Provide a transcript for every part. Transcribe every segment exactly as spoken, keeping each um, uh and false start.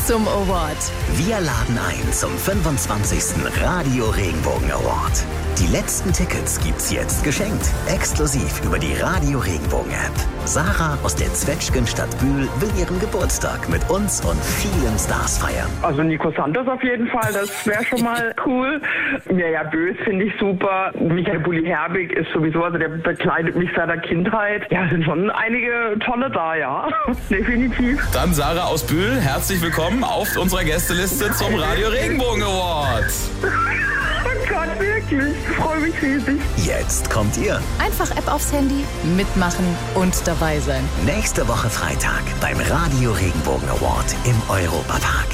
zum Award. Wir laden ein zum fünfundzwanzigsten Radio Regenbogen Award. Die letzten Tickets gibt's jetzt geschenkt. Exklusiv über die Radio Regenbogen App. Sarah aus der Zwetschgenstadt Bühl will ihren Geburtstag mit uns und vielen Stars feiern. Also Nico Santos auf jeden Fall, das wäre schon mal cool. Mirja Bös finde ich super. Michael Bulli-Herbig ist sowieso, also der begleitet mich seit der Kindheit. Ja, sind schon einige tolle da, ja. Definitiv. Dann Sarah aus Bühl, herzlich willkommen auf unserer Gästeliste zum Radio Regenbogen Award. Oh Gott, wirklich. Ich freue mich riesig. Jetzt kommt ihr. Einfach App aufs Handy, mitmachen und dabei sein. Nächste Woche Freitag beim Radio Regenbogen Award im Europapark.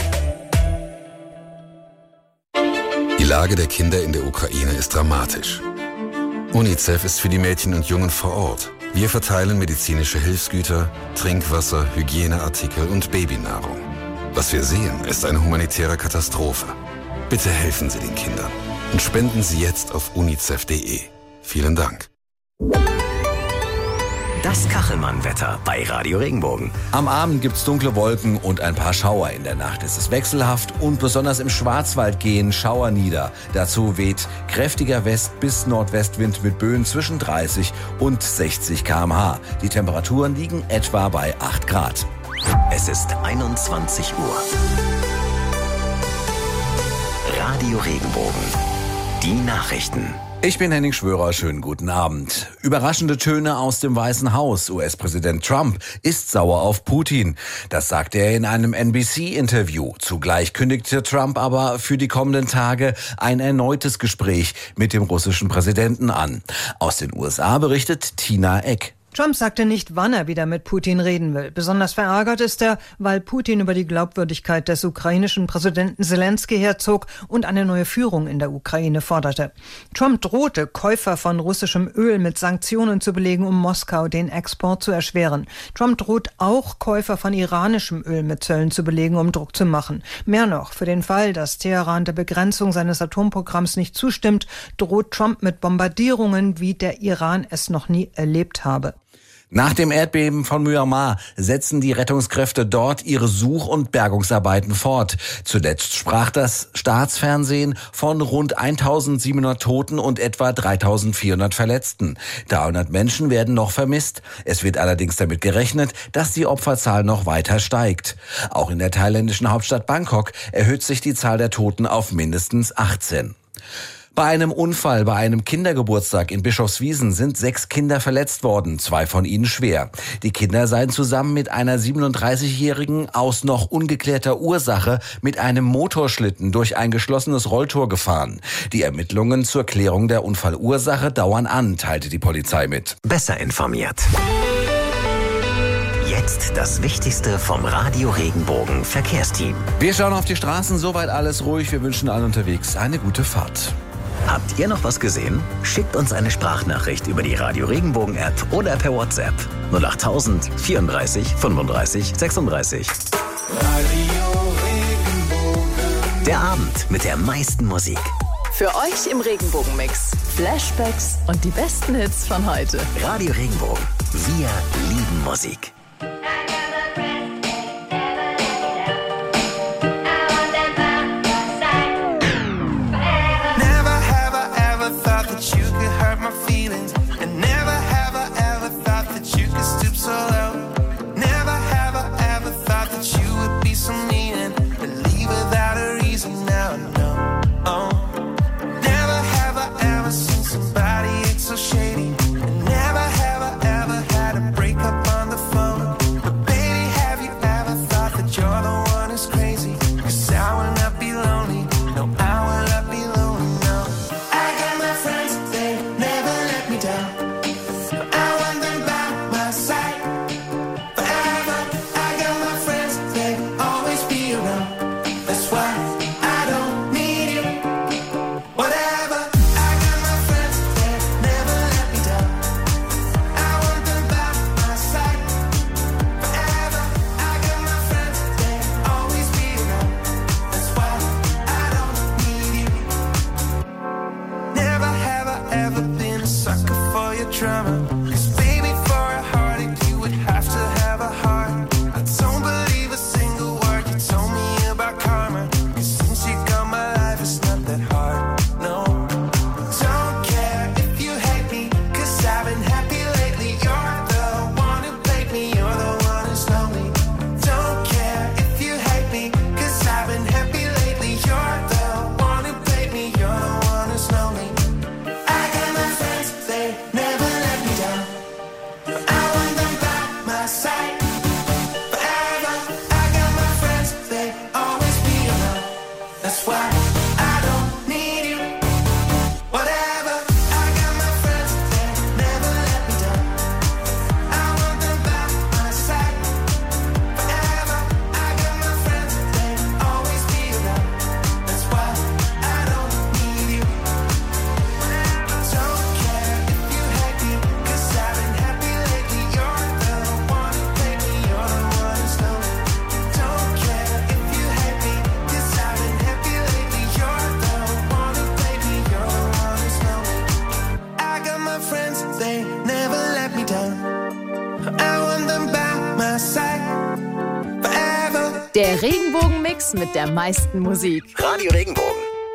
Die Lage der Kinder in der Ukraine ist dramatisch. UNICEF ist für die Mädchen und Jungen vor Ort. Wir verteilen medizinische Hilfsgüter, Trinkwasser, Hygieneartikel und Babynahrung. Was wir sehen, ist eine humanitäre Katastrophe. Bitte helfen Sie den Kindern und spenden Sie jetzt auf unicef punkt de. Vielen Dank. Das Kachelmann-Wetter bei Radio Regenbogen. Am Abend gibt's dunkle Wolken und ein paar Schauer. In der Nacht ist es wechselhaft und besonders im Schwarzwald gehen Schauer nieder. Dazu weht kräftiger West- bis Nordwestwind mit Böen zwischen dreißig und sechzig Kilometer pro Stunde. Die Temperaturen liegen etwa bei acht Grad. Es ist einundzwanzig Uhr. Radio Regenbogen. Die Nachrichten. Ich bin Henning Schwörer, schönen guten Abend. Überraschende Töne aus dem Weißen Haus. U S-Präsident Trump ist sauer auf Putin. Das sagte er in einem N B C-Interview. Zugleich kündigte Trump aber für die kommenden Tage ein erneutes Gespräch mit dem russischen Präsidenten an. Aus den U S A berichtet Tina Eck. Trump sagte nicht, wann er wieder mit Putin reden will. Besonders verärgert ist er, weil Putin über die Glaubwürdigkeit des ukrainischen Präsidenten Zelensky herzog und eine neue Führung in der Ukraine forderte. Trump drohte, Käufer von russischem Öl mit Sanktionen zu belegen, um Moskau den Export zu erschweren. Trump droht auch, Käufer von iranischem Öl mit Zöllen zu belegen, um Druck zu machen. Mehr noch, für den Fall, dass Teheran der Begrenzung seines Atomprogramms nicht zustimmt, droht Trump mit Bombardierungen, wie der Iran es noch nie erlebt habe. Nach dem Erdbeben von Myanmar setzen die Rettungskräfte dort ihre Such- und Bergungsarbeiten fort. Zuletzt sprach das Staatsfernsehen von rund eintausendsiebenhundert Toten und etwa dreitausendvierhundert Verletzten. dreihundert Menschen werden noch vermisst. Es wird allerdings damit gerechnet, dass die Opferzahl noch weiter steigt. Auch in der thailändischen Hauptstadt Bangkok erhöht sich die Zahl der Toten auf mindestens achtzehn. Bei einem Unfall bei einem Kindergeburtstag in Bischofswiesen sind sechs Kinder verletzt worden, zwei von ihnen schwer. Die Kinder seien zusammen mit einer siebenunddreißigjährigen aus noch ungeklärter Ursache mit einem Motorschlitten durch ein geschlossenes Rolltor gefahren. Die Ermittlungen zur Klärung der Unfallursache dauern an, teilte die Polizei mit. Besser informiert. Jetzt das Wichtigste vom Radio Regenbogen Verkehrsteam. Wir schauen auf die Straßen, soweit alles ruhig. Wir wünschen allen unterwegs eine gute Fahrt. Habt ihr noch was gesehen? Schickt uns eine Sprachnachricht über die Radio Regenbogen App oder per WhatsApp. null achttausend vierunddreißig fünfunddreißig sechsunddreißig. Radio Regenbogen. Der Abend mit der meisten Musik. Für euch im Regenbogen-Mix. Flashbacks und die besten Hits von heute. Radio Regenbogen. Wir lieben Musik. Told Der Regenbogen-Mix mit der meisten Musik. Radio Regenbogen.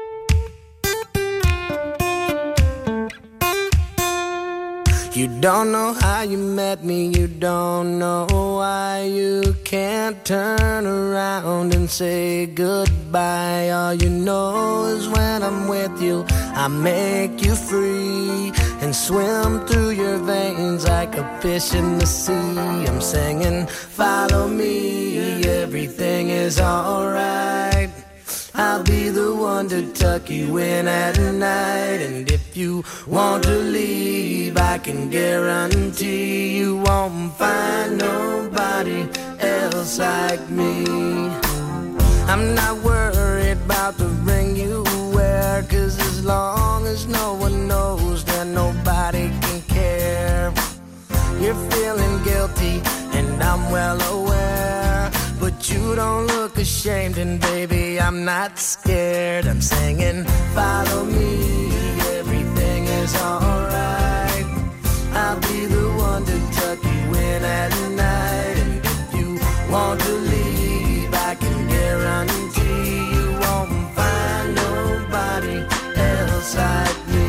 You don't know how you met me, you don't know why you can't turn around and say goodbye. All you know is when I'm with you, I make you free and swim through your veins like a fish in the sea. I'm singing, follow me, everything is alright. I'll be the one to tuck you in at night. And if you want to leave, I can guarantee you won't find nobody else like me. I'm not worried about the ring you wear, 'cause as long as no one knows, then nobody can care. You're feeling guilty and I'm well aware, but you don't look ashamed, and baby, I'm not scared. I'm singing, follow me, everything is alright. I'll be the one to tuck you in at night. And if you want to leave, I can guarantee you won't find nobody else like me.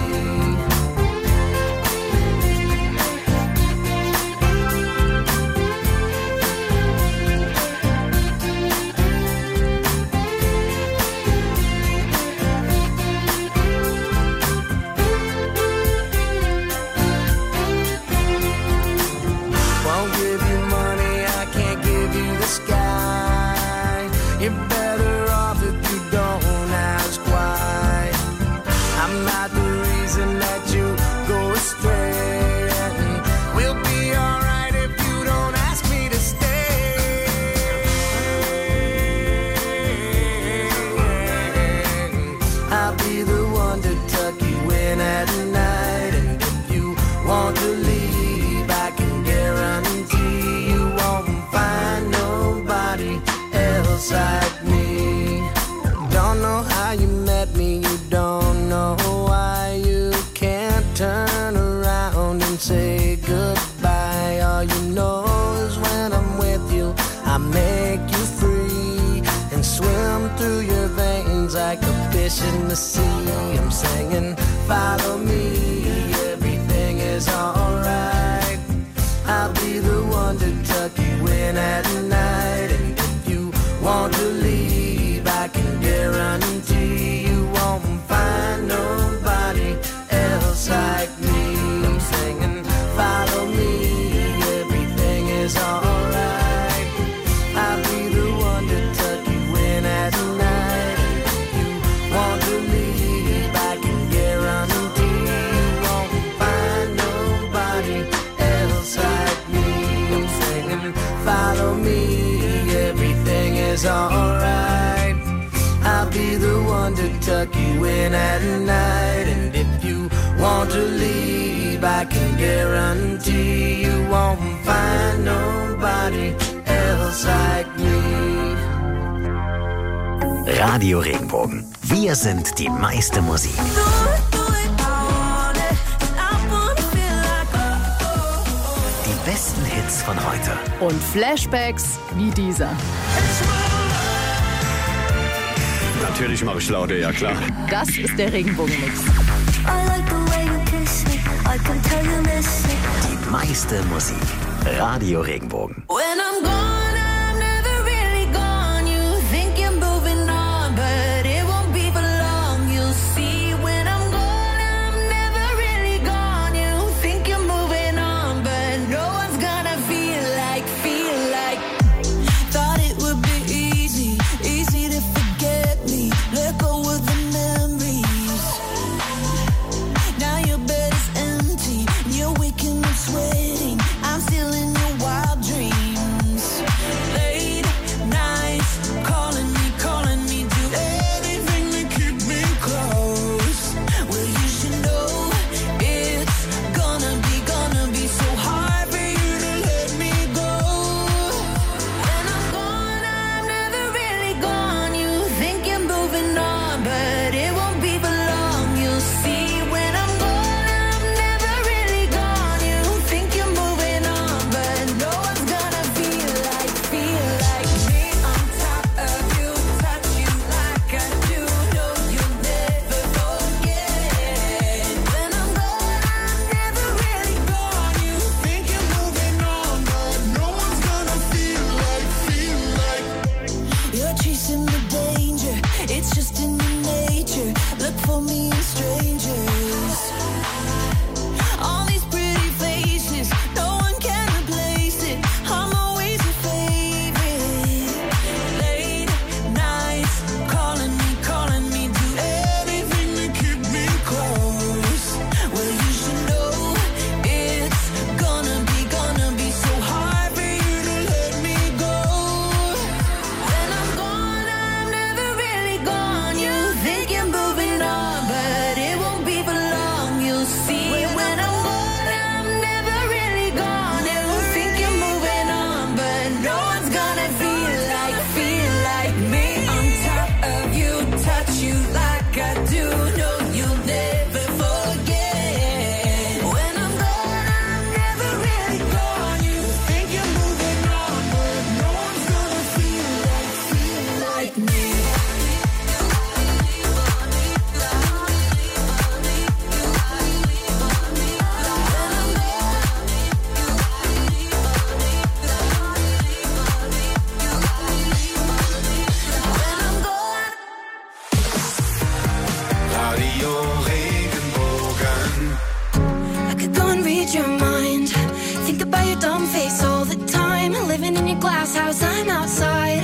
Like me, don't know how you met me, you don't know why you can't turn around and say goodbye. All you know is when I'm with you, I make you free and swim through your veins like a fish in the sea. I'm singing, follow me, everything is alright. I'll be the one to tuck you in at night. And want to leave, I can guarantee you won't find nobody else like me. I'm singing, follow me, everything is alright. I'll be the one to tuck you in at night. And if you want to leave, I can guarantee you won't find nobody else like me. I'm singing, follow me, everything is alright. I'll be the one to tuck you in at night. And if you want to leave, I can guarantee you won't find nobody else like me. Radio Regenbogen. Wir sind die meiste Musik. Die besten Hits von heute. Und Flashbacks wie dieser. Natürlich mache ich Laute, ja klar. Das ist der Regenbogen-Mix. Die meiste Musik. Radio Regenbogen. When I'm gone, I'm never really gone. You think you're moving on, but it won't be for long. You'll see when I'm gone, I'm never really gone. You think you're moving on, but no one's gonna feel like, feel like. Thought it would be easy, easy to forget me. Let go of the memories. Now your bed is empty, you're waking up sweating. I'm still in your wild dreams. Radio Regenbogen. I could go and read your mind. Think about your dumb face all the time. Living in your glass house, I'm outside.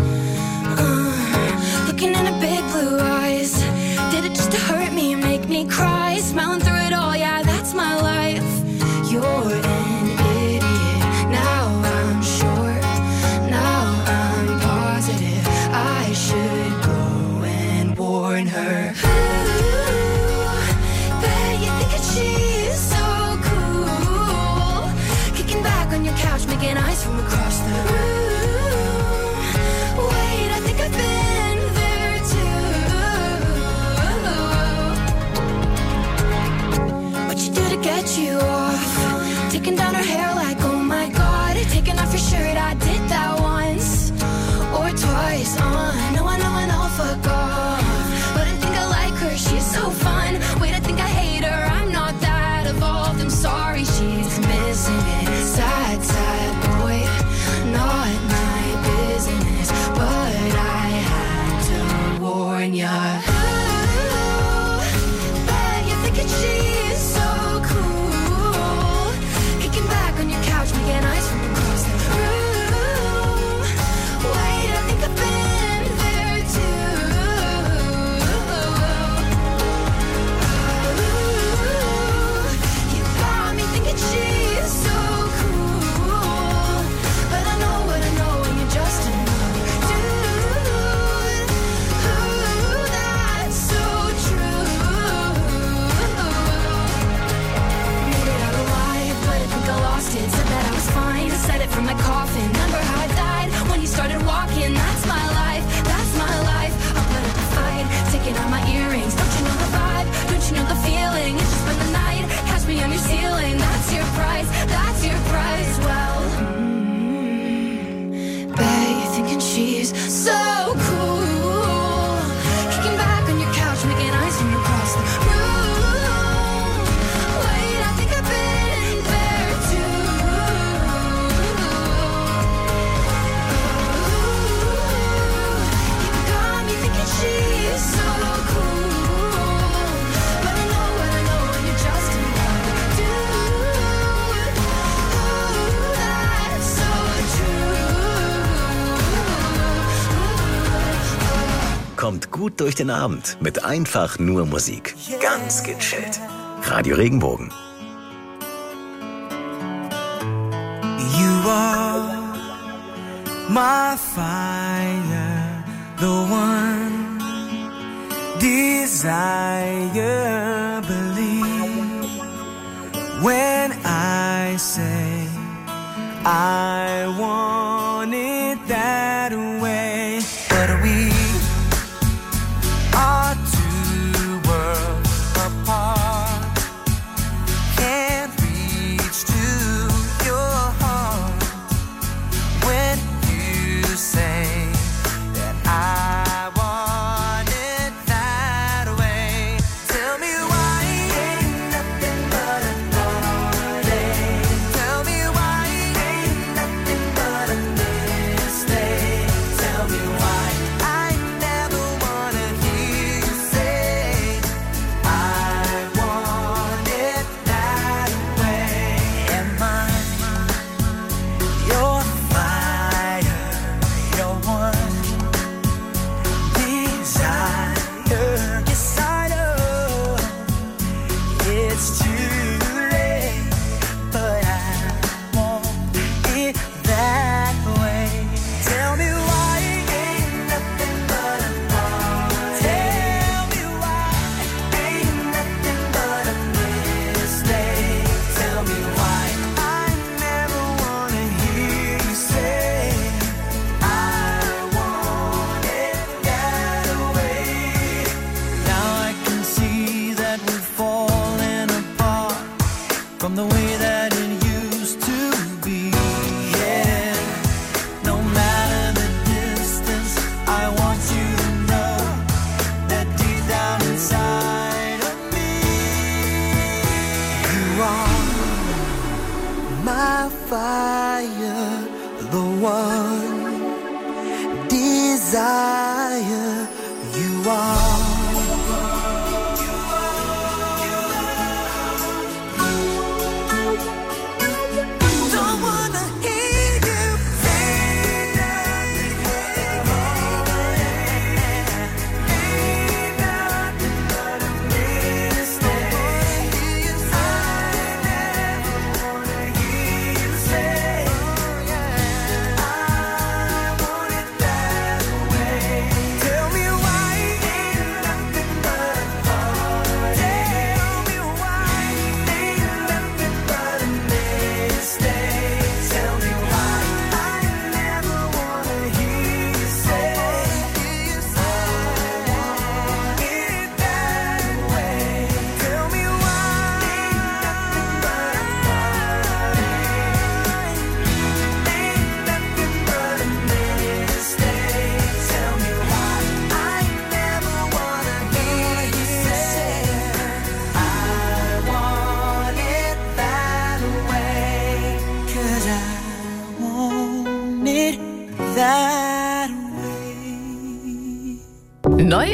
Uh, looking in her big blue eyes. Did it just to hurt me and make me cry? Smiling through it all, yeah, that's my life. You're an idiot. Now I'm sure. Now I'm positive. I should go and warn her. Ooh, bet you think that she's so cool. Kicking back on your couch, making eyes from across the room. Wait, I think I've been there too. What you do to get you off? Taking down her hair like, oh my god. Taking off your shirt, I did that once or twice. Uh, no, I know, I know, fuck off. But I think I like her, she's so fun. Wait, I think I hate her, I'm not that evolved. I'm sorry, she's missing it. Sad, sad boy, not my business. But I had to warn ya. Ooh, bet you're thinking she's so cool. Kicking back on your couch, making eyes from across the room. Wait, I think I've been there too. Ooh, you got me thinking she's so cool. But I know what I know, and you're just another dude. Ooh, that's so true. Made it out alive, but I think I lost it. Said that I was fine, said it from my coffin. Remember how I died when you started walking? That's my life, that's my life. I'll put up a fight, taking out my earrings. Don't you know the vibe? Don't you know the feeling? It's just spend the night, catch me on your ceiling. That's your price, that's your price. Well, mm, bet you're thinking she's so cool. Kicking back on your couch, making eyes from across the room. Wait, I think I've been there too. You got me thinking she's so cool. But I know what I know, and you're just another dude. Oh, that's so true. Kommt gut durch den Abend mit einfach nur Musik. Ganz gechillt. Radio Regenbogen. You are my fire, the one desire. Believe when I say I want it that way. But we are two worlds apart. Can't reach to your heart when you say that I want it that way. Tell me why ain't nothing but a party. Tell me why ain't nothing but a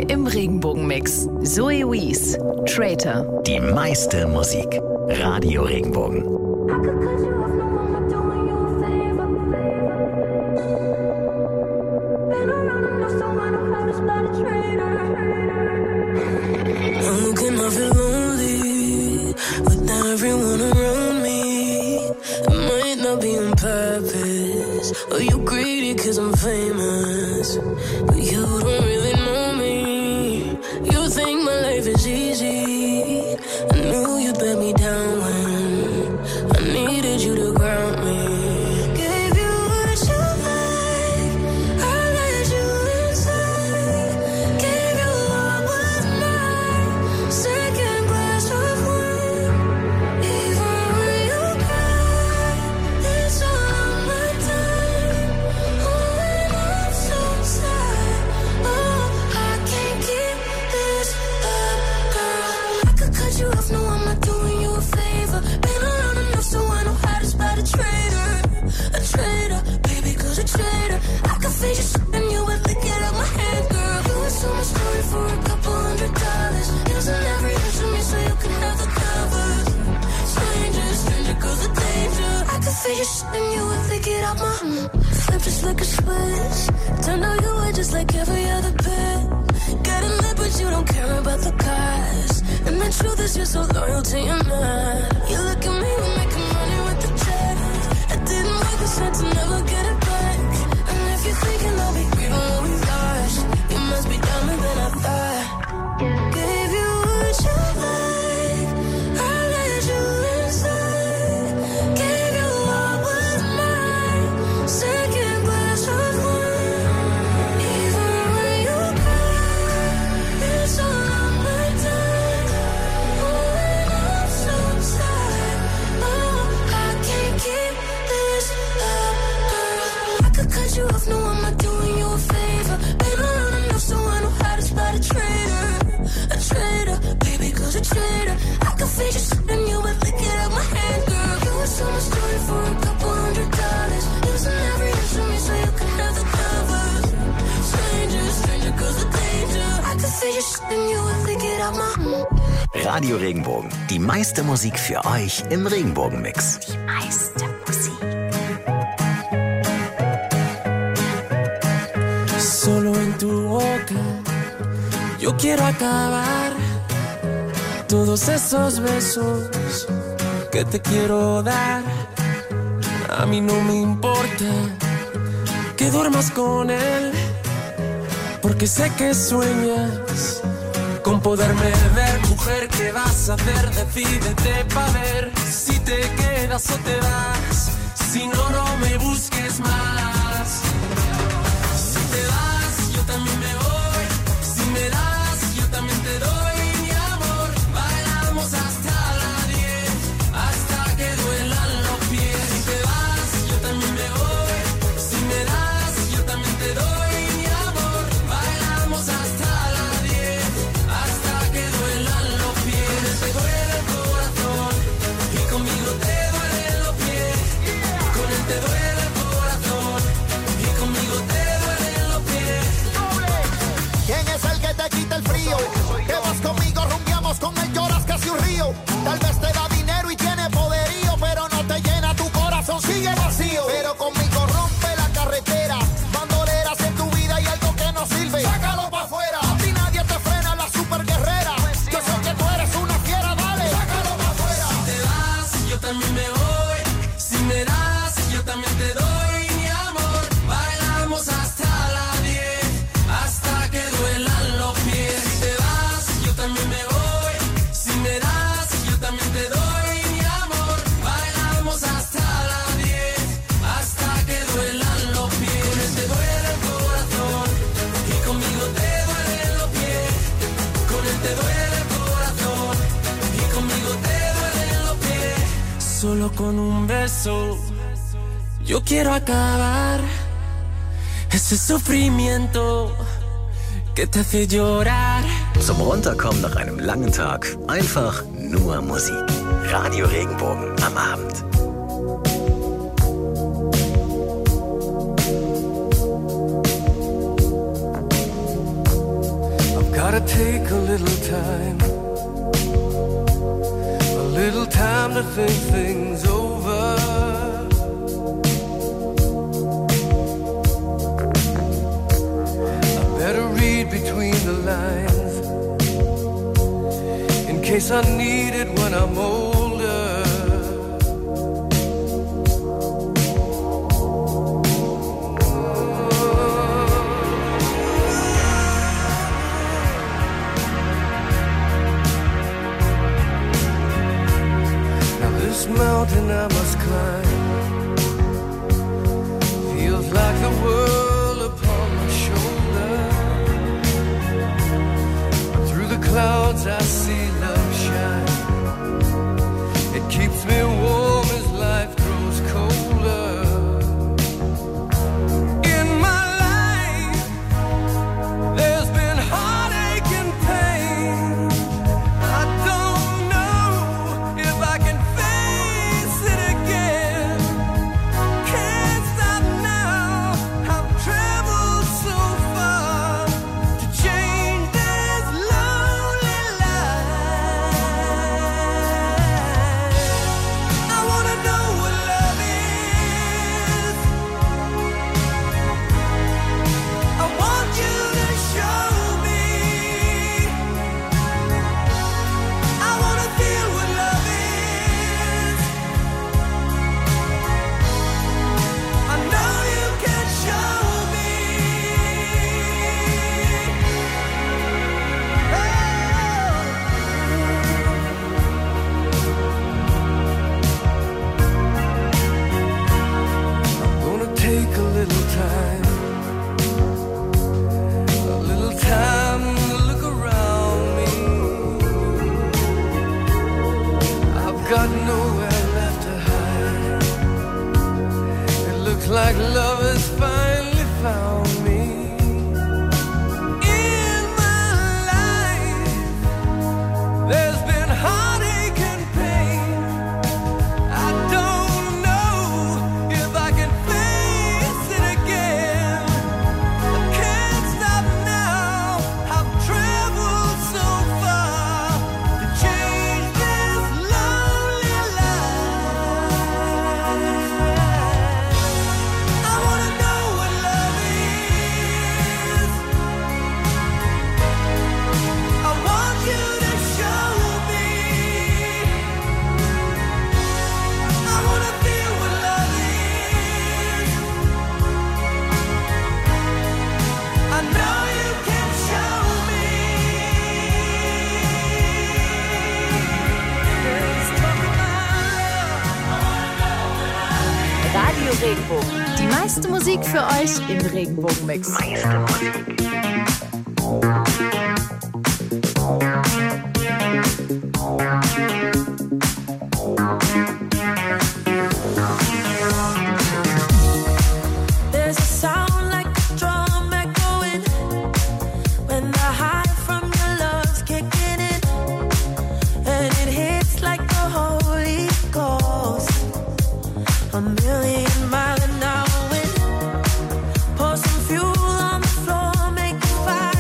Neu im Regenbogenmix. Zoe Wees, Traitor. Die meiste Musik. Radio Regenbogen. I'm looking, I feel lonely without everyone around me. It might not be on purpose, or you greedy cause I'm famous, but you don't really know me. You think my life is easy. I knew you'd let me down when I needed you to ground me. Gave you what you like, I let you inside. Gave you what was mine, second glass of wine. Even when you cry, it's all my time. Oh, and I'm so sad. Oh, I can't keep this up, girl. I could cut you off, no, I'm not doing you a favor. Been around enough so I know how to spot a traitor. A traitor, baby, cause a traitor. I could fade you and you would lick it out my hand, girl. You would sell my story for a couple hundred dollars. Using every inch of me so you can have the covers. Stranger, stranger, cause the danger. I could fade you and you would lick it out my mm. Flip just like a switch. Turned out you were just like every other bit. Got a lip but you don't care about the cost. And the truth is you're so loyal to your man. You look at me, we're making money with the check. I didn't work the set to never get it back. And if you're thinking I'll be grieving what we lost, you must be dumber than I thought. Gave you what you like, I let you inside. Gave you what was mine, second glass of wine. Even when you cry, it's all on my time. Oh, and I'm so sad. Oh, I can't keep this up, girl. I could cut you off, no, I'm not doing you a favor. Been around enough so I know how to spot a traitor. A traitor, baby, cause a traitor. I could fade you and you would lick it out my hand, girl. You would sell my story for a couple hundred dollars. Using every inch of me so you can have the covers. Stranger, stranger, cause the danger. I could fade you and you would lick it out my mm. Radio Regenbogen. Die meiste Musik für euch im Regenbogenmix. Die meiste Musik. Solo en tu boca yo quiero acabar todos esos besos que te quiero dar. A mí no me importa que duermas con él, porque sé que sueñas con poderme ver. Mujer, ¿qué vas a hacer? Decídete pa' ver si te quedas o te vas. Si no, no me busques más. Si te vas, yo también me voy. Si me das, yo también te doy mi amor. Bailamos hasta las diez, hasta que duelan los pies. Si te vas, yo también me voy. Si me das, yo también te doy mi amor. Bailamos hasta las diez, hasta que duelan los pies. Te duele el corazón y conmigo te duelen los pies. Con él te duele el corazón y conmigo te duelen los pies. ¿Quién es el que te quita el frío? Que vas conmigo, rumbiamos con él, lloras casi un río. Tal vez te da dinero y tiene poderío, pero no te llena tu corazón, sigue vacío. Pero conmigo rompe la carretera, bandoleras en tu vida y algo que no sirve, sácalo pa' afuera. A ti nadie te frena, la super guerrera. Yo sé que tú eres una fiera, dale, sácalo pa' afuera. Si te vas, yo también me voy. Si me das, yo también te doy mi amor. Bailamos hasta las diez, hasta que duelan los pies. Si te vas, yo también me voy. Si me das, yo también te doy mi amor. Bailamos hasta las diez, hasta que duelan los pies. Con él te duele el corazón y conmigo te duelen los pies. Con él te duele el corazón y conmigo te duelen los pies. Solo con un beso yo quiero acabar ese sufrimiento que te hace llorar. Zum Runterkommen nach einem langen Tag einfach nur Musik. Radio Regenbogen am Abend. I've Gotta take a little time, a little time to think things over. I better read between the lines in case I need it when I'm older. This mountain I must climb feels like the world upon my shoulder. Through the clouds I see love shine. It keeps me warm as life grows colder. In my life there's been heartache and pain. I don't know if I can like love has finally found me. In my life there's been heartache and pain. I don't know if I can face it again. I can't stop now. I've traveled so far to change this lonely life. Radio Regenbogen. Die meiste Musik für euch im Regenbogenmix. Meiste Musik. Mile an hour wind, pour some fuel on the floor, make a fire.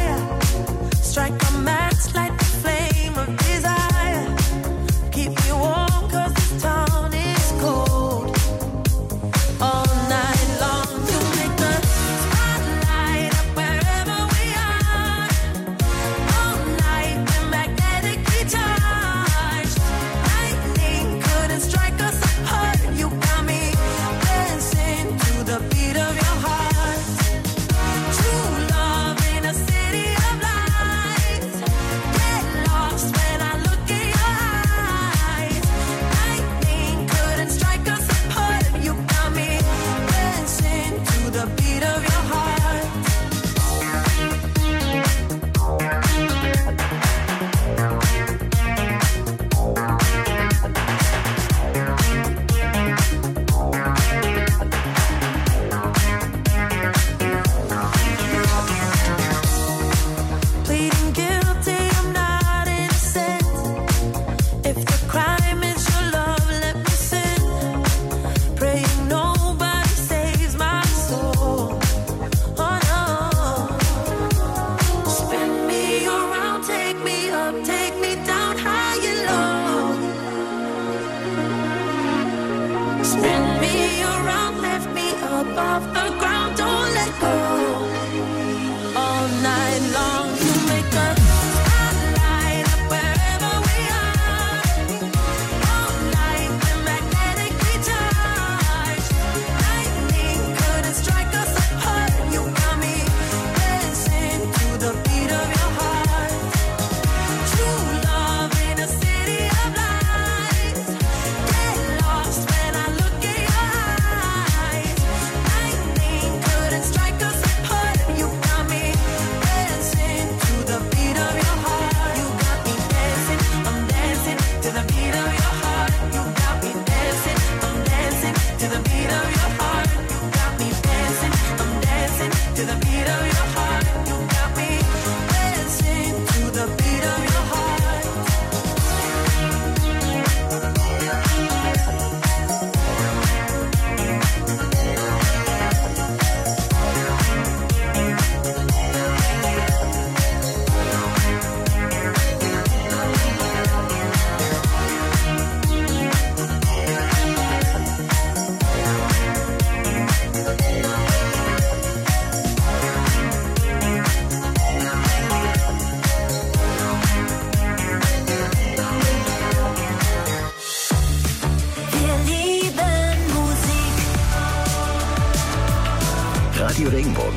Radio Regenbogen.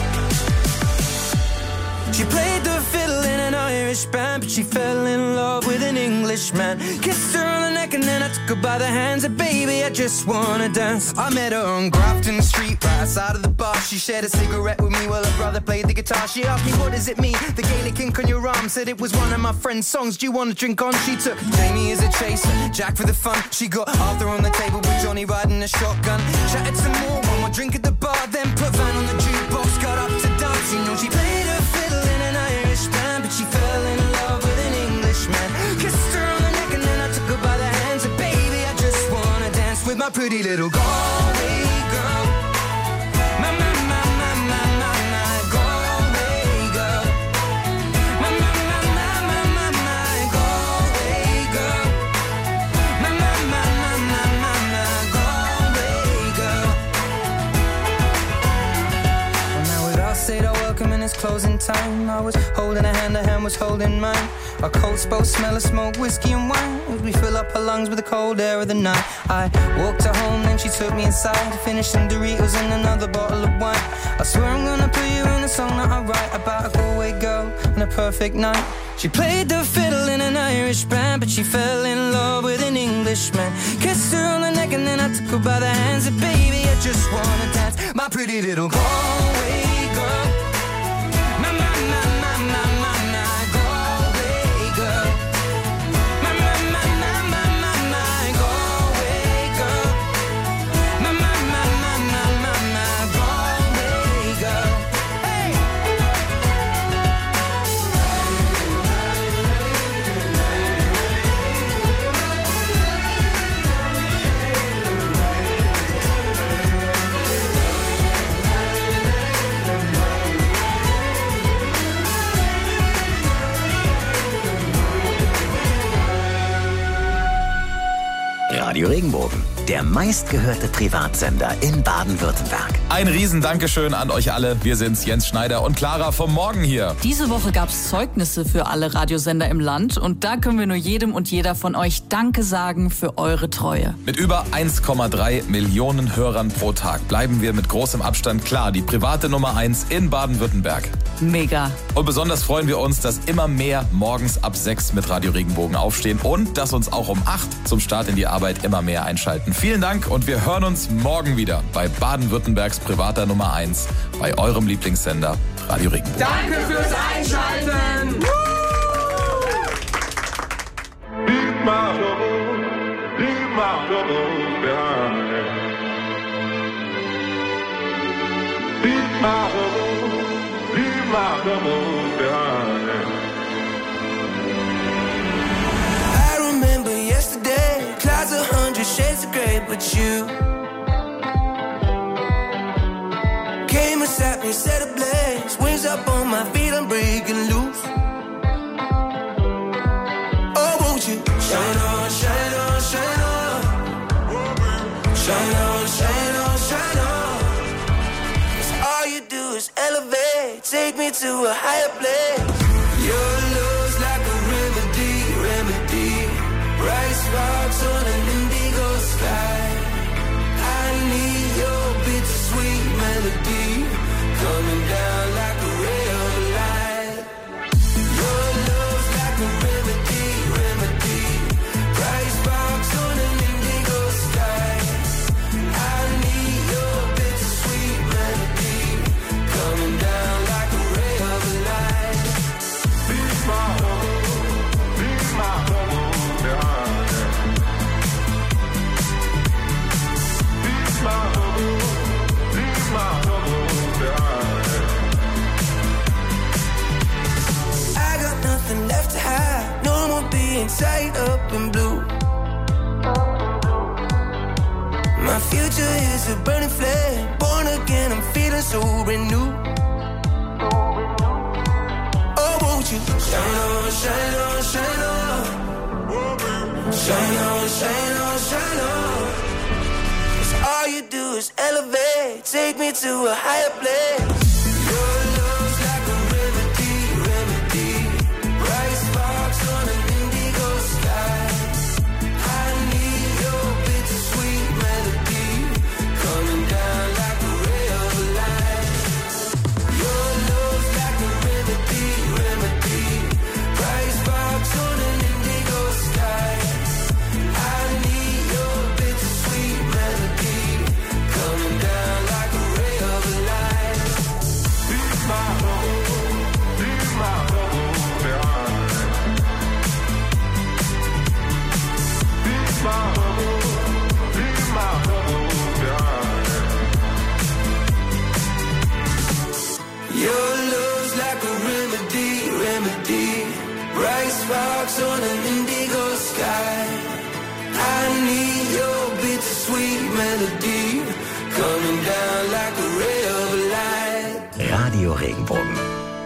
She played the fiddle in an Irish band, but she fell in love with an Englishman. Kissed her on the neck and then I took her by the hands. And baby, I just wanna dance. I met her on Grafton Street, right outside of the bar. She shared a cigarette with me while her brother played the guitar. She asked me, what does it mean? The Gaelic ink on your arm. Said it was one of my friend's songs. Do you want to drink on? She took Jamie as a chaser, Jack for the fun. She got Arthur on the table with Johnny riding a shotgun. Chatted some more, one more drink at the bar. Then put Van on the jukebox, got up to dance. You know she played her fiddle in an Irish band, but she fell in love with an Englishman. Kissed her on the neck and then I took her by the hands. And baby, I just wanna dance with my pretty little Galway girl. My, my, my, my, my, my, my Galway girl. My, my, my, my, my, my, my Galway girl. My, my, my, my, my, my, my Galway girl. Well, now we'd all said our welcome and it's closing time. I was holding a hand, her hand was holding mine. Our coats both smell of smoke, whiskey and wine, as we fill up her lungs with the cold air of the night. I walked her home, then she took me inside to finish some Doritos and another bottle of wine. I swear I'm gonna put you in a song that I write about a Galway girl and a perfect night. She played the fiddle in an Irish band, but she fell in love with an Englishman. Kissed her on the neck and then I took her by the hands. And baby, I just wanna dance, my pretty little Galway girl. My, my, my, my, my, my, my Galway girl. My, my, my, my, my, my, my Galway girl. My, my, my, my, my, my, my Galway girl. Hey! Radio Regenbogen, der meistgehörte Privatsender in Baden-Württemberg. Ein Riesendankeschön an euch alle. Wir sind's, Jens Schneider und Clara vom Morgen hier. Diese Woche gab's Zeugnisse für alle Radiosender im Land und da können wir nur jedem und jeder von euch Danke sagen für eure Treue. Mit über eins Komma drei Millionen Hörern pro Tag bleiben wir mit großem Abstand klar die private Nummer eins in Baden-Württemberg. Mega. Und besonders freuen wir uns, dass immer mehr morgens ab sechs mit Radio Regenbogen aufstehen und dass uns auch um acht zum Start in die Arbeit immer mehr einschalten. Vielen Dank und wir hören uns morgen wieder bei Baden-Württembergs privater Nummer eins, bei eurem Lieblingssender Radio Regenbogen. Danke fürs Einschalten! Leave my troubles, leave my troubles behind. Leave my troubles, leave my troubles behind. I remember yesterday, clouds a hundred shades of grey, but you came and sat me, set ablaze, wings up on my feet, I'm breaking loose. Oh, won't you shine on, shine on, shine on, shine on, shine on, shine on. 'Cause all you do is elevate, take me to a higher place. Your love's like a remedy, remedy. Bright sparks on an indigo sky. I need your bittersweet melody coming down like a ray of light. Your love's like a remedy, remedy. Bright sparks on an indigo sky. I need your bittersweet melody coming down like a ray of light. Leave my troubles, leave my troubles behind. Leave my troubles, leave my troubles behind. I got nothing left to hide, no more being tied up in blue. My future is a burning flame, born again, I'm feeling so renewed. Oh, won't you shine on, shine on, shine on. Shine on, shine on, shine on. 'Cause all you do is elevate, take me to a higher place. Your love's like a remedy, remedy. Bright sparks on an indigo sky. I need your bittersweet melody coming down like a ray of light. hearts on an indigo sky. I need your bittersweet melody coming down like a ray of light. Radio Regenbogen.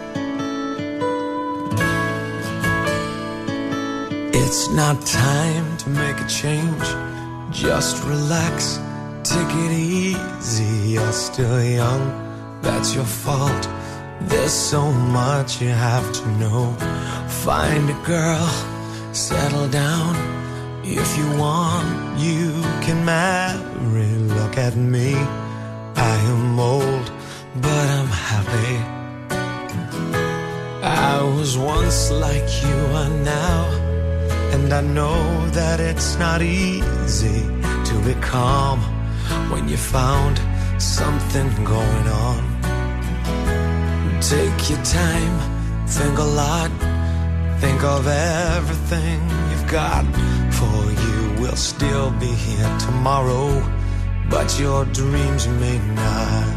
It's not time to make a change. Just relax, take it easy. You're still young, that's your fault. There's so much you have to know. Find a girl, settle down. If you want, you can marry. Look at me, I am old, but I'm happy. I was once like you are now, and I know that it's not easy to be calm when you found something going on. Take your time, think a lot, think of everything you've got. For you will still be here tomorrow, but your dreams may not.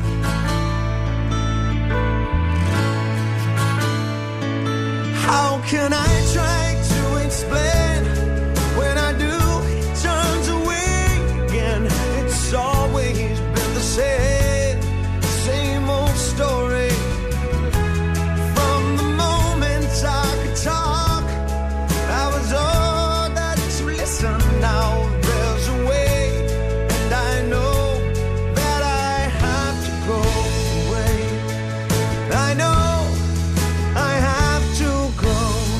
How can I try to explain when I do it turns away again? It's always been the same, same old story. From the moment I could talk, I was all that you listen. Now there's a way, and I know that I have to go away. I know I have to go.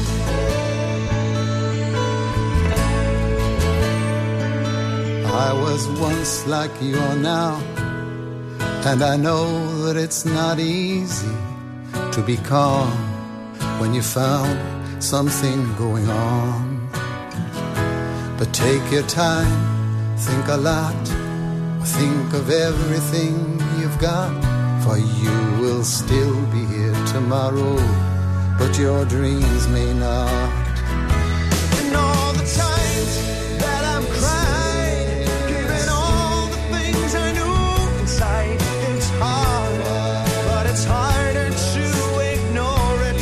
I was once like you are now, and I know that it's not easy to be calm when you found something going on. But take your time, think a lot, think of everything you've got. For you will still be here tomorrow, but your dreams may not. And all the times that I'm crying, giving all the things I knew inside, it's hard, but it's harder to ignore it.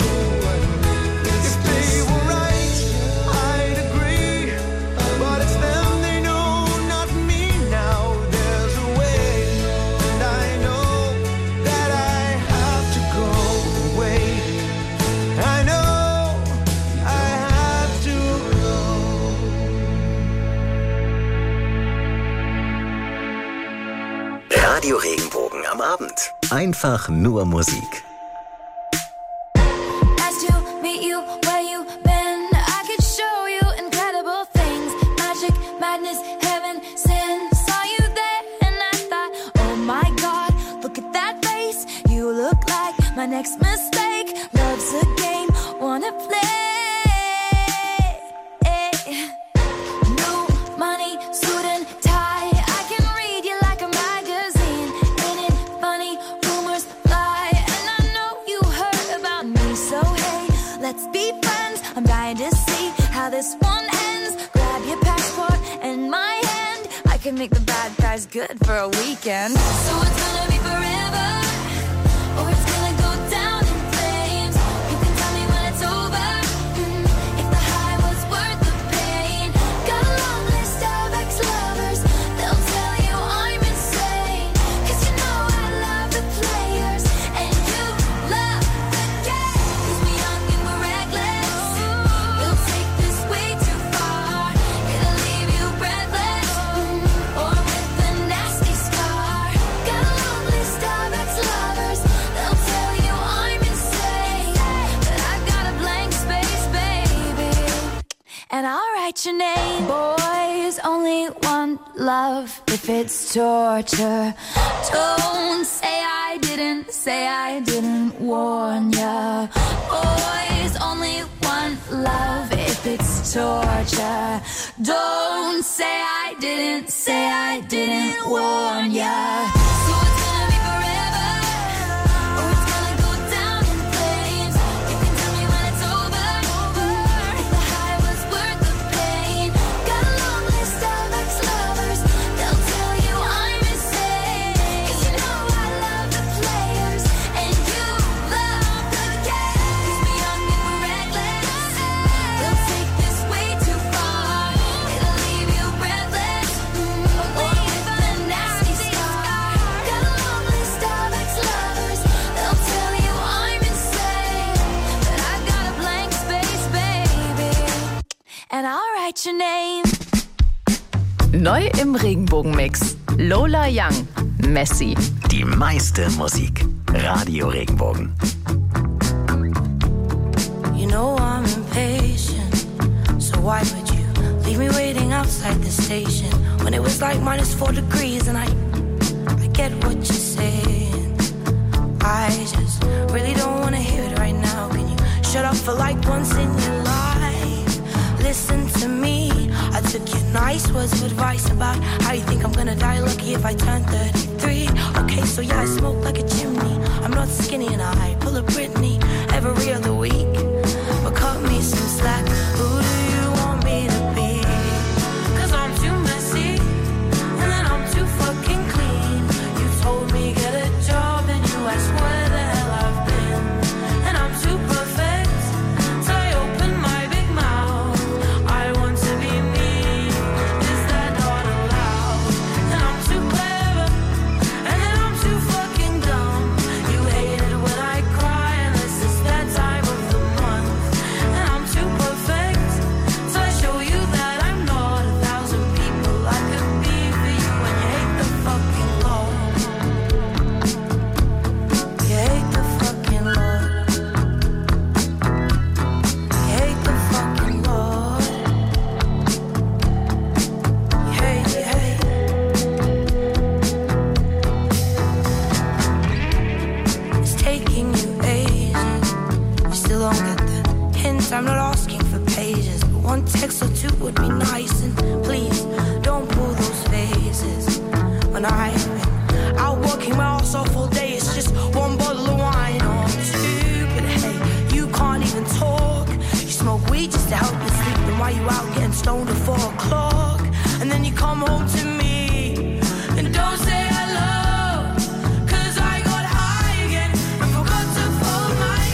If they were right, I'd agree, but it's them they know, not me. Now there's a way, and I know that I have to go away. I know I have to go. Radio Regenbogen am Abend. Einfach nur Musik. Nice to meet you where you been. I could show you incredible things. Magic, madness, heaven, sin. Saw you there and I thought, oh my God, look at that face. You look like my next mistake. Love's a game, wanna play. New money, suit and tie. I can read you like a magazine. Ain't it funny? Rumors fly, and I know you heard about me. So hey, let's be friends. I'm dying to see how this one ends. Grab your passport and my hand. I can make the bad guys good for a weekend. So it's gonna be forever, or it's gonna go down in flames. You can tell me when it's over, mm, if the high was worth the pain. Got a long list of ex-lovers, they'll tell you I'm insane. 'Cause you know I love the players, and you love the game. 'Cause we're young and we're reckless, we'll take this way too far. It'll leave you breathless, mm, or with a nasty scar. Got a long list of ex-lovers, they'll tell you I'm insane. But I've got a blank space, baby, and I'll write your name. Boys only want love if it's torture. Don't say I didn't, say I didn't warn ya. Boys only want love if it's torture. Don't say I didn't, say I didn't warn ya. So it's gonna be forever, or it's gonna go down in flames. You can tell me when it's over, mm, if the high was worth the pain. Got a long list of ex-lovers, they'll tell you I'm insane. 'Cause you know I love the players, and you love the game. 'Cause we're young and we're reckless, they'll and I'll write your name. Neu im Regenbogenmix. Lola Young, Messi. Die meiste Musik. Radio Regenbogen. You know I'm impatient, so why would you leave me waiting outside the station when it was like minus four degrees and I, I get what you're saying. I just really don't want to hear it right now. Can you shut up for like once in your life? Listen to me. I took your nice words of advice about how you think I'm gonna die lucky if I turn thirty-three. Okay, so yeah, I smoke like a chimney. I'm not skinny and I pull a Britney every other week. But cut me some slack. Who do you want me to be? Cause I'm too messy and then I'm too fucking clean. You told me get a job and you asked where the hell I've been. And I'm too perfect, so I open my big mouth. I want to be me, is that not allowed? And I'm too clever, and then I'm too fucking dumb. You hate it when I cry unless it's that time of the month. And I'm too perfect, so I show you that I'm not a thousand people I could be for you. And you hate the fucking Lord. You hate the fucking Lord. You hate the fucking Lord. You hate, you hate. It's taking you ages. You still don't get the hint. I'm not asking for pages, but one text or two would be nice. And please don't pull those phases. When I've been out working my ass off all day, it's just one bottle of wine or two. But hey, you can't even talk. You smoke weed just to help you sleep. Then why you out getting stoned at four o'clock? And then you come home to me and don't say hello. Cause I got high again and forgot to fold my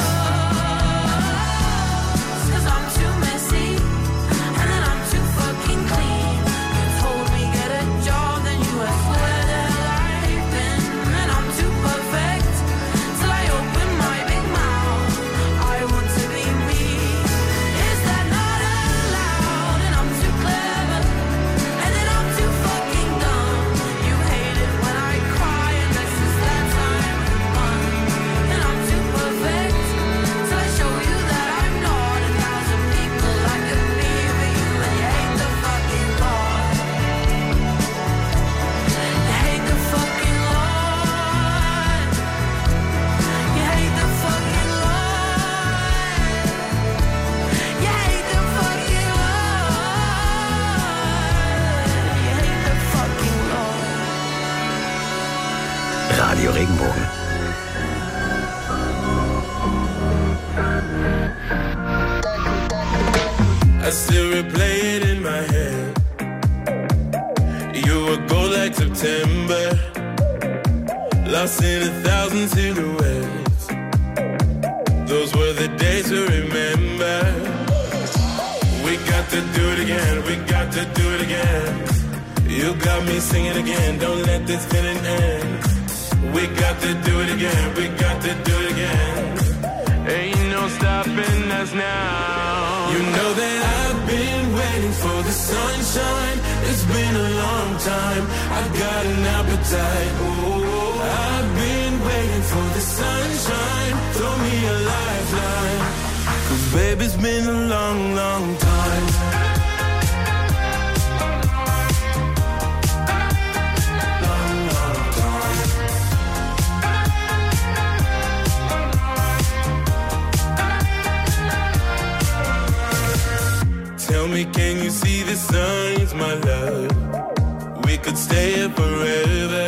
clothes. Cause I'm too messy and then I'm too fucking clean. You told me get a job, then you asked where the hell I've been. And I'm too perfect, till I open my big mouth. I want to be me, is that not allowed? And I'm too clever, and then I'm too fucking dumb. You hate it when I cry unless it's that time of the month. And I'm too perfect, till I show you that I'm not a thousand people I could be for you. And you hate the fucking Lord. You hate the fucking Lord. You hate the fucking Lord. You hate the fucking Lord. You hate the fucking Lord. Radio Regenbogen. I still replay it in my head. You were gold like September, lost in a thousand silhouettes. Those were the days to remember. We got to do it again, we got to do it again. You got me singing again, don't let this feeling end. We got to do it again, we got to do it again. Ain't no stopping us now. You know that I've been waiting for the sunshine. It's been a long time. I got an appetite. Oh, I've been waiting for the sunshine. Throw me a lifeline. Cause baby, it's been a long, long time. Long, long time. Tell me, can you see the signs, my love? We could stay here forever.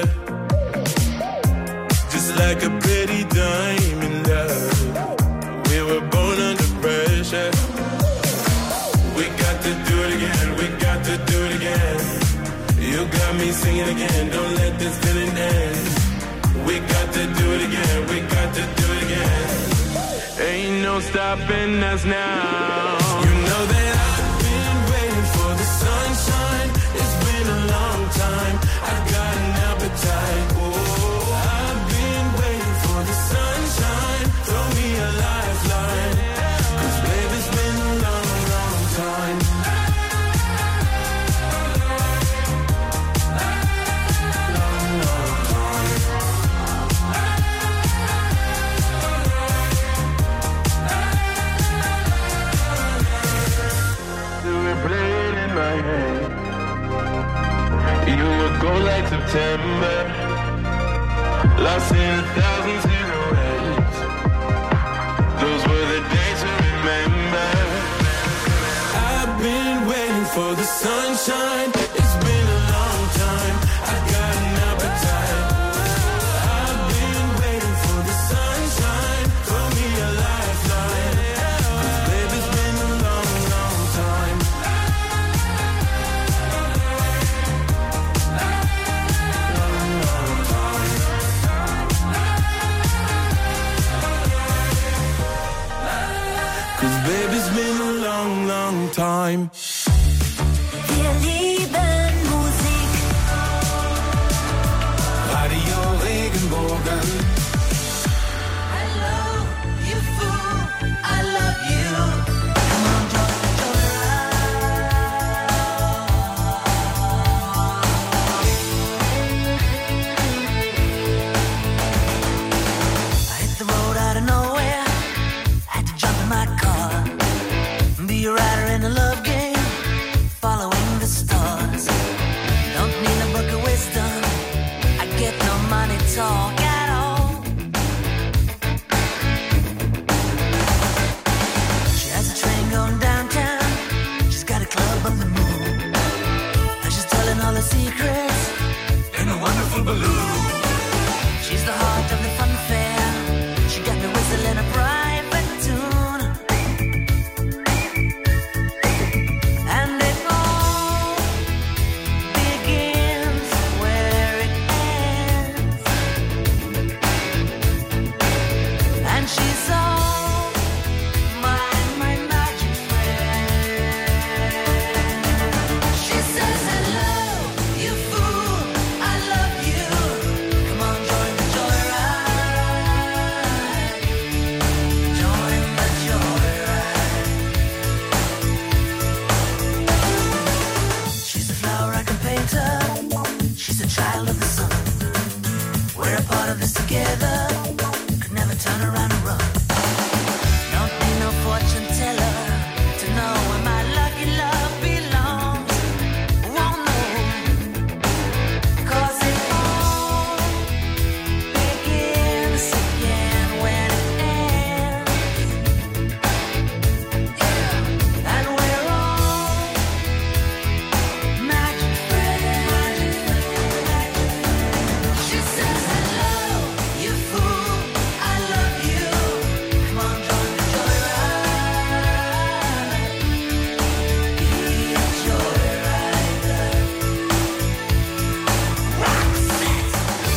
Just like a pretty diamond, love. We were born under pressure. We got to do it again, we got to do it again. You got me singing again, don't let this feeling end. We got to do it again, we got to do it again. Ain't no stopping us now. You know that I've been waiting for the sunshine. It's been a long time. I got an appetite. Oh, I've been waiting for the sunshine. Throw me a lifeline. Cause baby, it's been a long, long time. go like September, lost in a thousand silhouettes. Those were the days to remember. I've been waiting for the sunshine. It's been a long time. I got an appetite. I've been waiting for the sunshine. Throw me a lifeline. 'Cause baby, it's been a long, long time. Long, long time. Cause baby, it's been a long, long time. Wir lieben Musik. Radio Regenbogen. I love you, fool. I love you. Come on, I hit the road out of nowhere. Had to jump in my car. Be a rider in a love game. Following the stars. Don't need a book of wisdom. I get no money talk at all. She has a train going downtown. She's got a club on the moon. And she's telling all her secrets in a wonderful balloon. She's the heart of the fun fair. She got me whistling a private tune. And it all begins where it ends. And she's all my, my magic friend. She says hello, you fool. I love you. Come on, join the joyride. Join the joyride. She's a flower I can paint her. She's a child of the sun. We're a part of this together. Could never turn around and run. Don't need no fortune teller to know where my lucky love belongs. Won't know. 'Cause it all begins again when it ends. And we're all magic friends. She says hello, you fool. I love you. Come on, join the joyride. Be a joyrider. Rock set.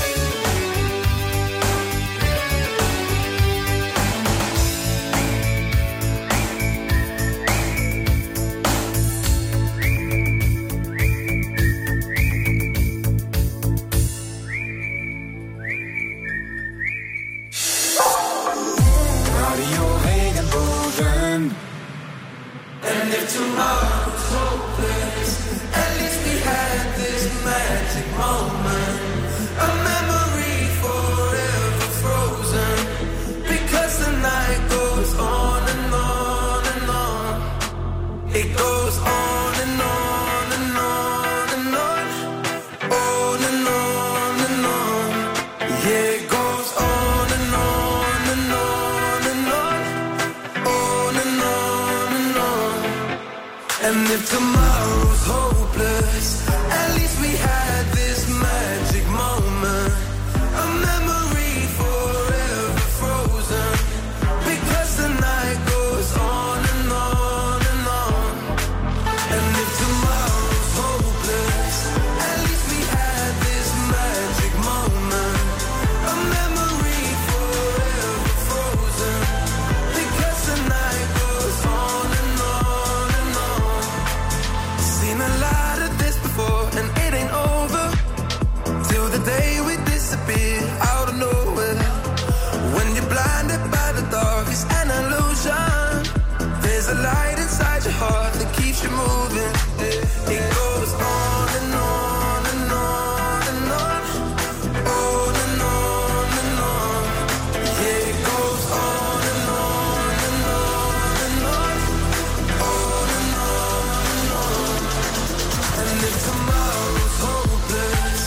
Radio Regenbogen. And if tomorrow's hopeless, at least we had this magic moment. A memory forever frozen. Because the night goes on and on and on. It goes on and on and on and on. On and on and on. Yeah, it goes on and on and on and on. On and on and on. And if tomorrow's hopeless, at least we had this magic moment. A memory forever frozen. Because the night goes on and on and on. And if tomorrow's hopeless, at least we had this magic moment. A memory forever frozen. Because the night goes on and on and on. Seen a lot of this before, and it ain't over till the day we disappear out of nowhere. When you're blinded by the dark, it's an illusion. There's a light inside your heart that keeps you moving. It goes on and on and on and on. On and on and on. Yeah, it goes on and on and on and on. On and on and on. And if tomorrow's hopeless,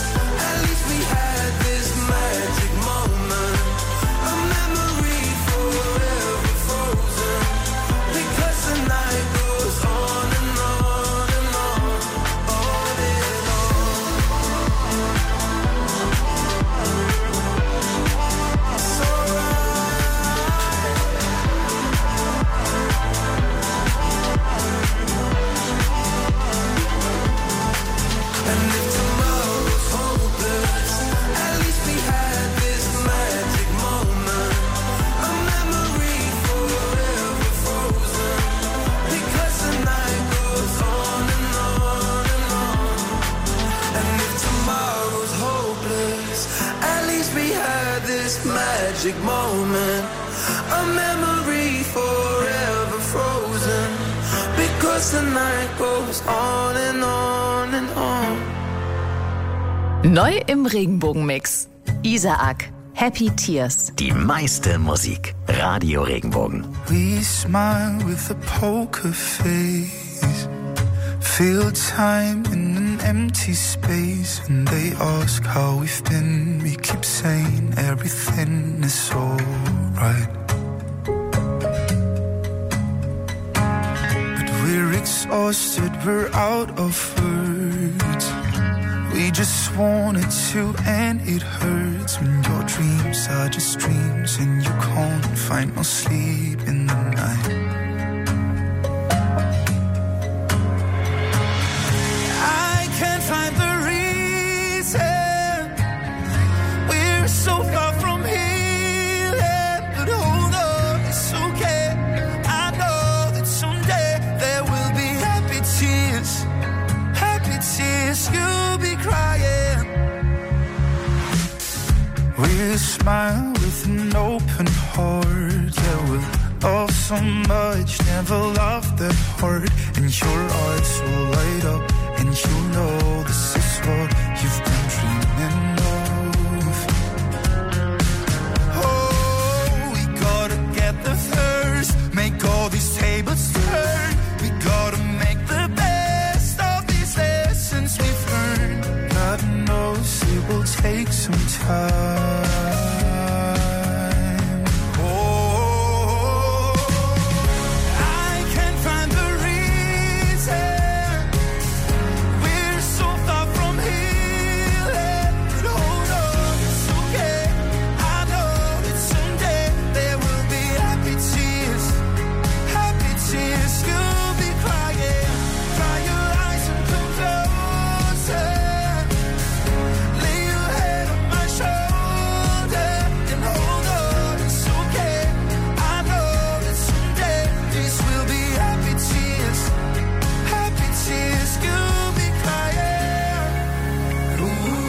magic moment, a memory forever frozen, because the night goes on and on and on. Neu im Regenbogenmix. Isaak, Happy Tears. Die meiste Musik. Radio Regenbogen. We smile with a poker face, feel time in an empty space, and they ask how we've been. We keep saying everything is alright, but we're exhausted, we're out of words. We just want it to end, it hurts when your dreams are just dreams and you can't find no sleep in the night. I can't find the reason we're so far from healing, but hold on, it's okay. I know that someday there will be happy tears, happy tears. You'll be crying. We smile with an open heart. Yeah, we'll love so much, never loved that hard. And your eyes will light up, and you know this is what you've been dreaming of. Oh, we gotta get the thirst, make all these tables turn. We gotta make the best of these lessons we've learned. God knows it will take some time. Oh, I can't find the reason we're so far from healing, but hold on, it's okay. I know that someday there will be happy tears, happy tears. You'll be crying, dry your eyes and come closer. Lay your head on my shoulder and hold on, it's okay. I know that someday these will be happy tears, happy tears. You'll be crying. Ooh,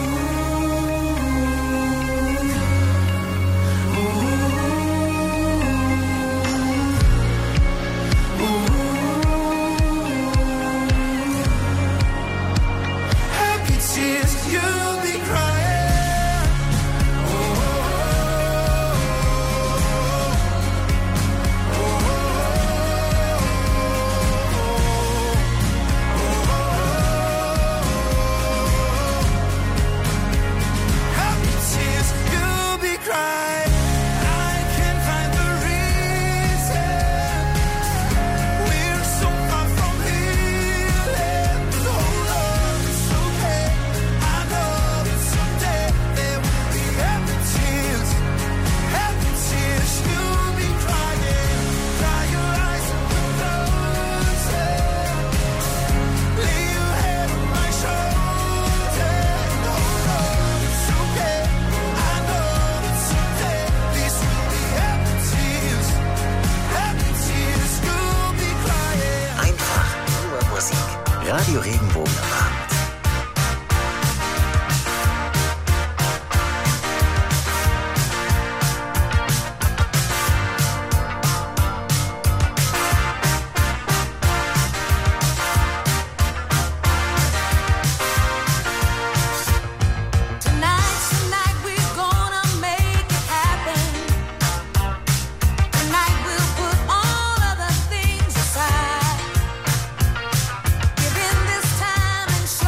ooh, ooh. Happy tears, you'll be crying. Oh, happy tears, you'll be crying. I can't find the reason we're so far from healing, but hold on, it's okay. I know that someday there will be happy tears, happy tears. You'll be crying, dry your eyes and look closer. Lay your head on my shoulder and hold on, it's okay. I know that someday these will be happy tears, happy tears. You'll be crying. Einfach nur Musik. Radio Regenbogen am Abend. Tonight's the night we're gonna make it happen. Tonight we'll put all other things aside. Give in this time and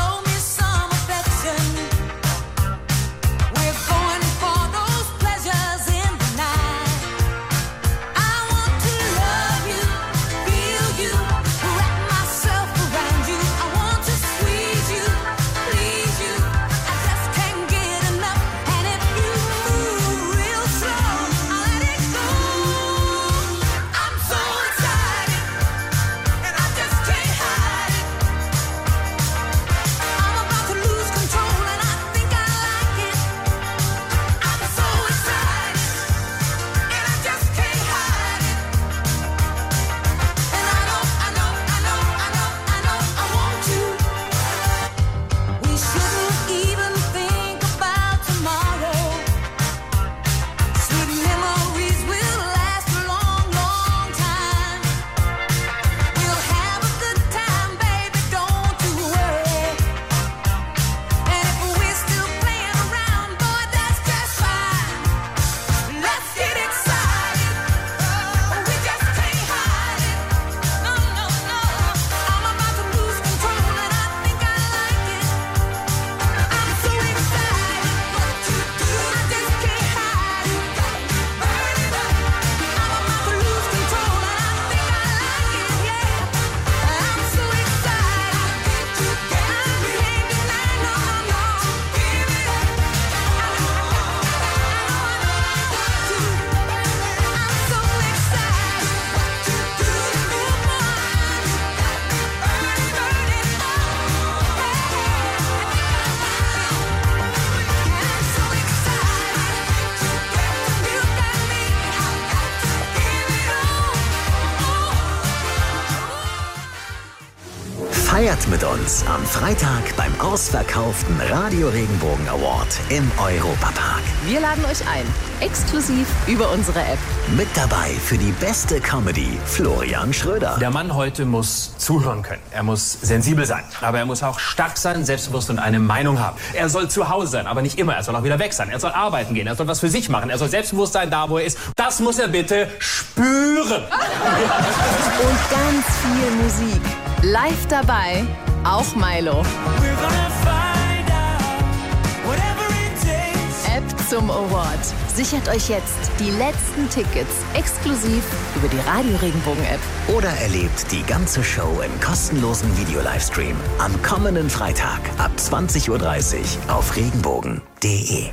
Feiert mit uns am Freitag beim ausverkauften Radio Regenbogen Award im Europapark. Wir laden euch ein, exklusiv über unsere App. Mit dabei für die beste Comedy Florian Schröder. Der Mann heute muss zuhören können. Er muss sensibel sein. Aber er muss auch stark sein, selbstbewusst und eine Meinung haben. Er soll zu Hause sein, aber nicht immer. Er soll auch wieder weg sein. Er soll arbeiten gehen. Er soll was für sich machen. Er soll selbstbewusst sein, da wo er ist. Das muss er bitte spüren. Und ganz viel Musik. Live dabei, auch Milo. App zum Award. Sichert euch jetzt die letzten Tickets exklusiv über die Radio Regenbogen App. Oder erlebt die ganze Show im kostenlosen Video-Livestream am kommenden Freitag ab zwanzig Uhr dreißig auf regenbogen punkt de.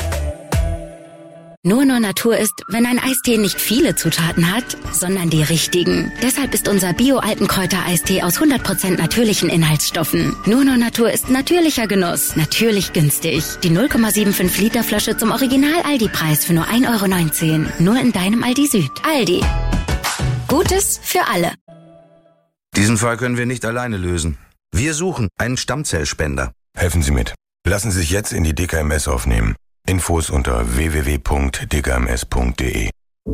Nur nur Natur ist, wenn ein Eistee nicht viele Zutaten hat, sondern die richtigen. Deshalb ist unser Bio-Altenkräuter-Eistee aus hundert Prozent natürlichen Inhaltsstoffen. Nur nur Natur ist natürlicher Genuss, natürlich günstig. Die null Komma fünfundsiebzig Liter Flasche zum Original-Aldi-Preis für nur ein Euro neunzehn. Nur in deinem Aldi Süd. Aldi. Gutes für alle. Diesen Fall können wir nicht alleine lösen. Wir suchen einen Stammzellspender. Helfen Sie mit. Lassen Sie sich jetzt in die D K M S aufnehmen. Infos unter w w w punkt d k m s punkt de.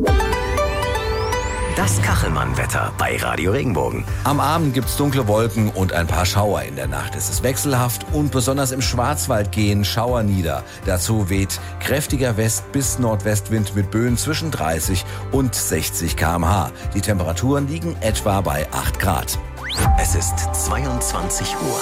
Das Kachelmann-Wetter bei Radio Regenbogen. Am Abend gibt's dunkle Wolken und ein paar Schauer. In der Nacht ist es wechselhaft und besonders im Schwarzwald gehen Schauer nieder. Dazu weht kräftiger West- bis Nordwestwind mit Böen zwischen dreißig und sechzig Kilometer pro Stunde. Die Temperaturen liegen etwa bei acht Grad. Es ist zweiundzwanzig Uhr.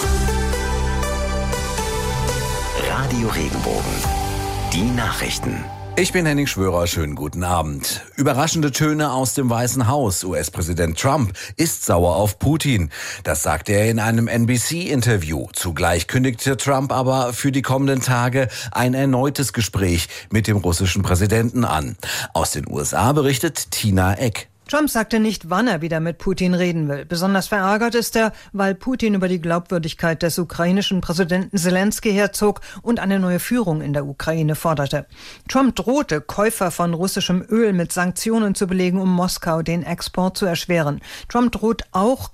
Radio Regenbogen. Die Nachrichten. Ich bin Henning Schwörer, schönen guten Abend. Überraschende Töne aus dem Weißen Haus. U S-Präsident Trump ist sauer auf Putin. Das sagte er in einem N B C-Interview. Zugleich kündigte Trump aber für die kommenden Tage ein erneutes Gespräch mit dem russischen Präsidenten an. Aus den U S A berichtet Tina Eck. Trump sagte nicht, wann er wieder mit Putin reden will. Besonders verärgert ist er, weil Putin über die Glaubwürdigkeit des ukrainischen Präsidenten Zelensky herzog und eine neue Führung in der Ukraine forderte. Trump drohte, Käufer von russischem Öl mit Sanktionen zu belegen, um Moskau den Export zu erschweren. Trump droht auch,